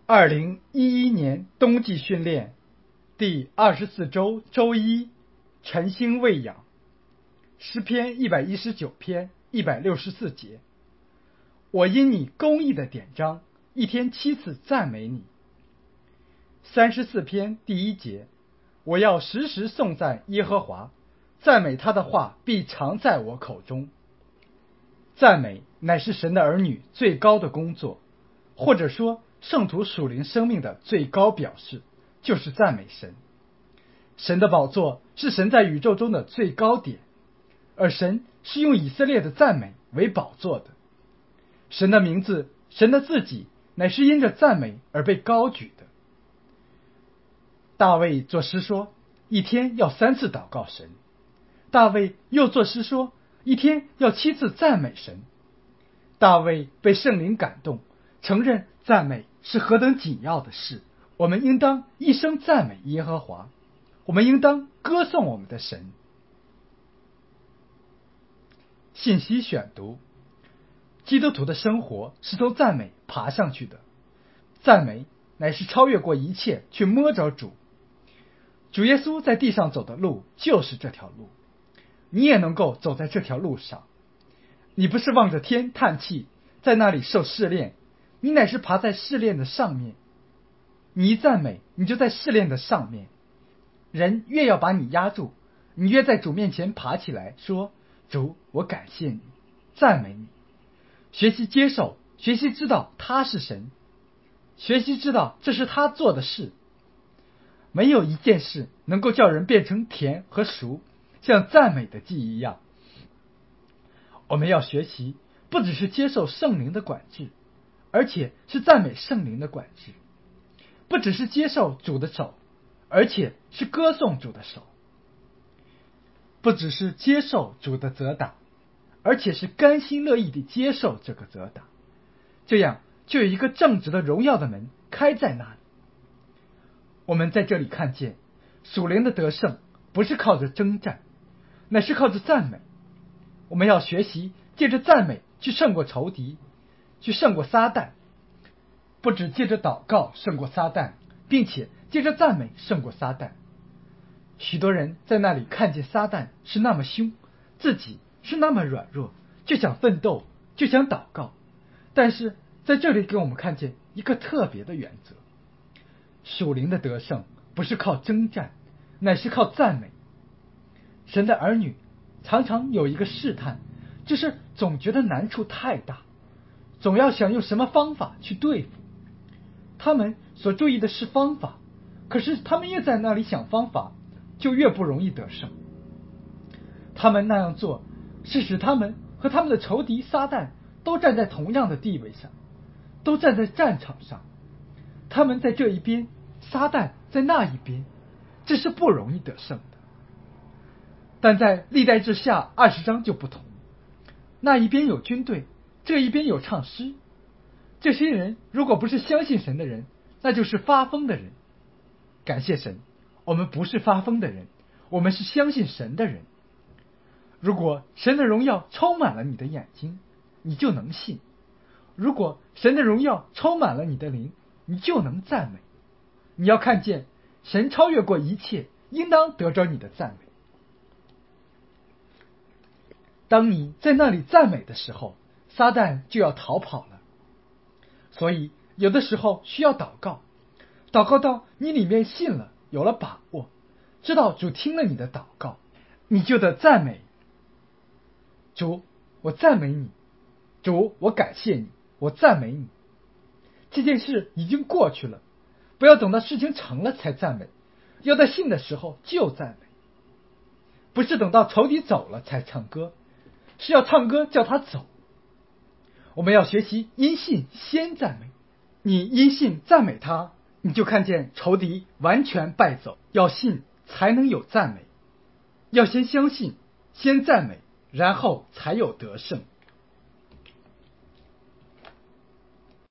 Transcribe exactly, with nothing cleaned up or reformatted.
二零一一年冬季训练第二十四周周一，晨星喂养，诗篇一百一十九篇一百六十四节。我因你公义的典章，一天七次赞美你。三十四篇第一节，我要时时颂赞耶和华，赞美他的话必常在我口中。赞美乃是神的儿女最高的工作，或者说圣徒属灵生命的最高表示，就是赞美神。神的宝座是神在宇宙中的最高点，而神是用以色列的赞美为宝座的。神的名字，神的自己，乃是因着赞美而被高举的。大卫作诗说，一天要三次祷告神。大卫又作诗说，一天要七次赞美神。大卫被圣灵感动，承认赞美是何等紧要的事，我们应当一生赞美耶和华，我们应当歌颂我们的神。信息选读：基督徒的生活是从赞美爬上去的，赞美乃是超越过一切去摸着主。主耶稣在地上走的路就是这条路，你也能够走在这条路上。你不是望着天叹气，在那里受试炼，你乃是爬在试炼的上面。你一赞美，你就在试炼的上面。人越要把你压住，你越在主面前爬起来，说：主，我感谢你，赞美你。学习接受，学习知道他是神，学习知道这是他做的事。没有一件事能够叫人变成甜和熟，像赞美的祭一样。我们要学习，不只是接受圣灵的管制，而且是赞美圣灵的管制；不只是接受主的手，而且是歌颂主的手；不只是接受主的责打，而且是甘心乐意地接受这个责打。这样就有一个正直的荣耀的门开在那里。我们在这里看见，属灵的得胜不是靠着征战，乃是靠着赞美。我们要学习借着赞美去胜过仇敌，去胜过撒旦。不只借着祷告胜过撒旦，并且借着赞美胜过撒旦。许多人在那里看见撒旦是那么凶，自己是那么软弱，就想奋斗，就想祷告。但是在这里给我们看见一个特别的原则，属灵的得胜不是靠征战，乃是靠赞美。神的儿女常常有一个试探，就是总觉得难处太大，总要想用什么方法去对付。他们所注意的是方法，可是他们越在那里想方法，就越不容易得胜。他们那样做是使他们和他们的仇敌撒旦都站在同样的地位上，都站在战场上。他们在这一边，撒旦在那一边，这是不容易得胜的。但在历代志下二十章就不同，那一边有军队，这一边有唱诗。这些人如果不是相信神的人，那就是发疯的人。感谢神，我们不是发疯的人，我们是相信神的人。如果神的荣耀充满了你的眼睛，你就能信；如果神的荣耀充满了你的灵，你就能赞美。你要看见神超越过一切，应当得着你的赞美。当你在那里赞美的时候，撒旦就要逃跑了。所以有的时候需要祷告，祷告到你里面信了，有了把握，知道主听了你的祷告，你就得赞美主。我赞美你，主，我感谢你，我赞美你。这件事已经过去了，不要等到事情成了才赞美，要在信的时候就赞美。不是等到仇敌走了才唱歌，是要唱歌叫他走。我们要学习因信先赞美，你因信赞美他，你就看见仇敌完全败走。要信才能有赞美，要先相信，先赞美，然后才有得胜。